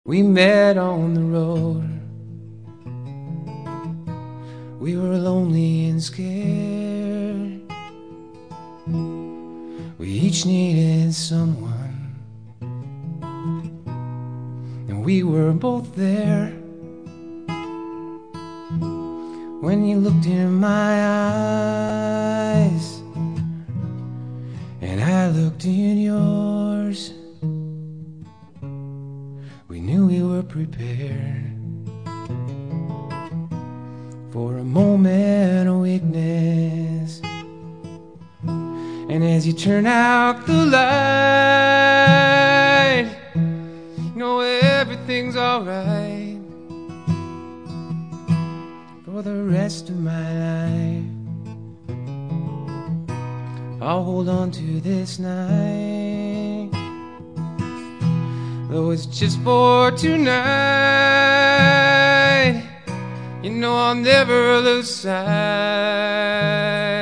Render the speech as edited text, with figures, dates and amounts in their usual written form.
We met on the road. We were lonely and scared. We each needed someone, and we were both there. When you looked in my eyes and I looked in yours, we knew we were prepared for a moment of weakness. And as you turn out the light, you know everything's alright for the rest of my life. I'll hold on to this night, though it's just for tonight. You know I'll never lose sight